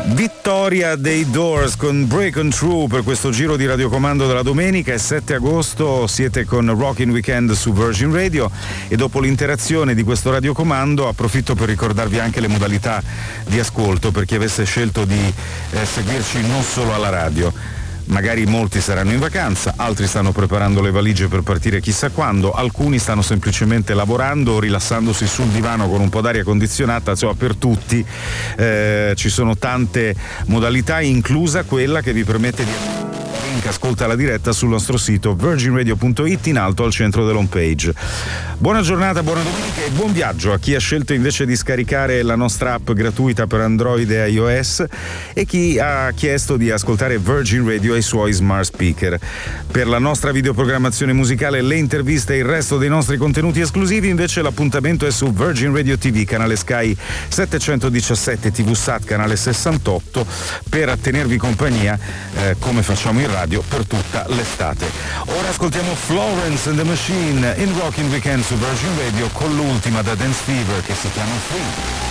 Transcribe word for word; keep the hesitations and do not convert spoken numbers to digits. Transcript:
Vittoria dei Doors con Break on Through per questo giro di radiocomando della domenica. È sette agosto, siete con Rockin' Weekend su Virgin Radio e dopo l'interazione di questo radiocomando approfitto per ricordarvi anche le modalità di ascolto per chi avesse scelto di eh, seguirci non solo alla radio. Magari molti saranno in vacanza, altri stanno preparando le valigie per partire chissà quando, alcuni stanno semplicemente lavorando o rilassandosi sul divano con un po' d'aria condizionata, insomma per tutti eh, ci sono tante modalità, inclusa quella che vi permette di link ascolta la diretta sul nostro sito virgin radio punto it in alto al centro dell'home page. Buona giornata, buona domenica e buon viaggio a chi ha scelto invece di scaricare la nostra app gratuita per Android e iOS e chi ha chiesto di ascoltare Virgin Radio ai suoi smart speaker. Per la nostra videoprogrammazione musicale, le interviste e il resto dei nostri contenuti esclusivi invece l'appuntamento è su Virgin Radio ti vu, canale Sky settecentodiciassette, ti vu Sat canale sessantotto, per tenervi compagnia eh, come facciamo in radio per tutta l'estate. Ora ascoltiamo Florence and the Machine in Rockin' Weekend su Virgin Radio con l'ultima da Dance Fever che si chiama Free.